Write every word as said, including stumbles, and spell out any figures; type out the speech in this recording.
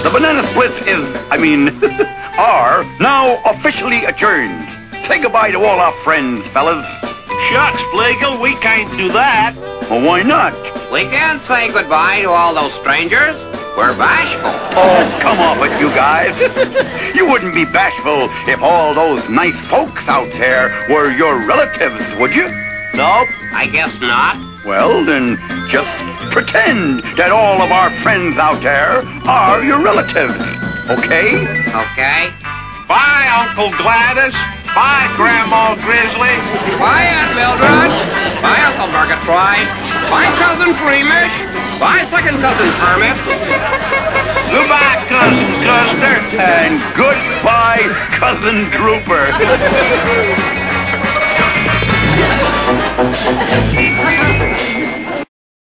The Banana Split is, I mean, are now officially adjourned. Say goodbye to all our friends, fellas. Shucks, Flegel, we can't do that. Well, why not? We can't say goodbye to all those strangers. We're bashful. Oh, come off it, you guys. You wouldn't be bashful if all those nice folks out there were your relatives, would you? Nope, I guess not. Well, then just pretend that all of our friends out there are your relatives, okay? Okay. Bye, Uncle Gladys. Bye, Grandma Grizzly. Bye, Aunt Mildred. Bye, Uncle Murgatroyd. Bye, Cousin Freemish. Bye, Second Cousin Hermit. Goodbye, Cousin Custer. And goodbye, Cousin Drooper.